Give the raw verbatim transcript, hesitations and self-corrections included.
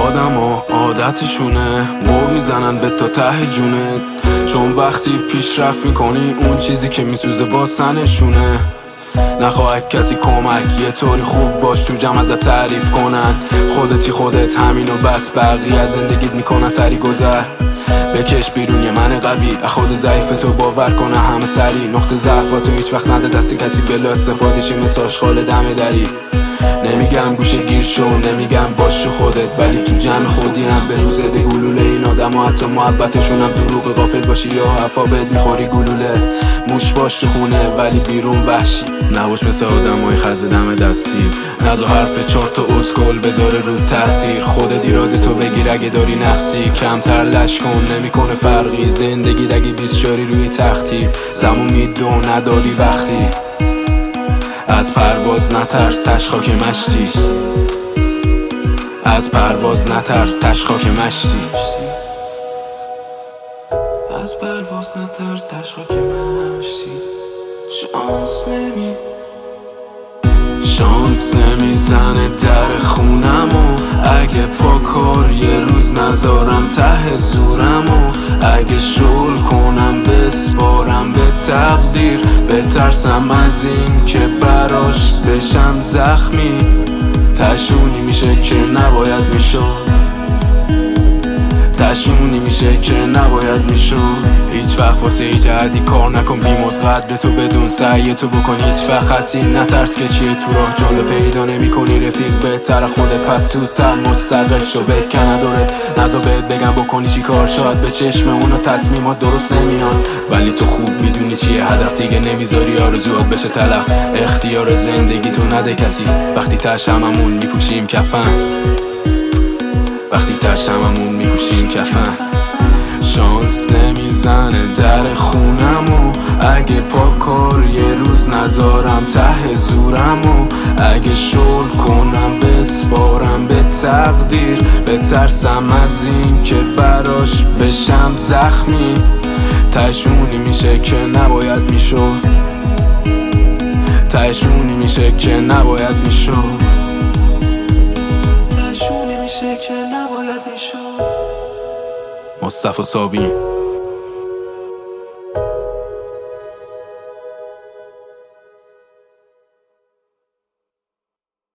آدم ها عادتشونه قور میزنن به تا ته جونه، چون وقتی پیشرفت میکنی اون چیزی که میسوزه با سنشونه. نخواه کسی کمک، یه طوری خوب باش تو جمع ازت تعریف کنن. خودتی خودت همین و بس، بقیه از زندگیت میکنن سری گذر. بکش بیرون یه من قوی، خود ضعیف تو باور کنه همه سری. نقطه ضعفاتو هیچ وقت نده دست کسی بلا استفاده شی مثل آشغال دم دری. نمیگم گوشه گیر شو، نمیگم باش خودت، ولی تو جمع خودی هم به روز ده گلوله. این آدم ها حتی محبتشون هم دروغ، غافل باشی یا حرفا بهت میخوری گلوله. موش باش تو خونه ولی بیرون وحشی، نباش مثل آدم های خزه دم دستی. نزو حرف چهار تا اسکل بذاره رو تاثیر، خودت ایراد تو بگیر اگه داری نقصی. کمتر لش کن نمیکنه فرقی، زندگی اگه بیست شاری روی تختی. زمون میدو نداری وقتی، از پرواز نترس تش خاک مشتی. از پرواز نترس تش خاک مشتی. از پرواز نترس تش خاک مشتی. شانس نمی شانس نمیزنه در خونمو، اگه پاکار یه روز نذارم ته زورمو. اگه شل کنم بسپارم به تقدیر، بترسم از این که براش بشم زخمی. تشونی میشه که نباید میشد، تشونی میشه که نباید میشد. هیچ وقت واسه هیچ عدی کار نکن بیموز، قدر تو بدون سعی تو بکن. هیچ وقت خسی نترس که چیه تو راه، جالو پیدا نمی کنی رفیق بهتر خودت. پس زودتر مستقل شو بکن دورت، نزا بهت بگم بکنی چی کار. شاید به چشم اونا تصمیمات درست نمیان، ولی تو خوب میدونی چیه هدف. دیگه نمیذاری آرزوات بشه تلف، اختیار زندگی تو نده کسی. وقتی تش هممون میپوشیم کفن، وقتی تش هممون میپوشیم کفن. شانس نمیزنه در خونمو، اگه پاکار یه روز نذارم ته زورمو. اگه شل کنم بسپارم به تقدیر، بترسم از این که براش بشم زخمی. تشونی میشه که نباید میشد، تشونی میشه که نباید میشد، تشونی میشه که نباید میشد. مصطفی صابی.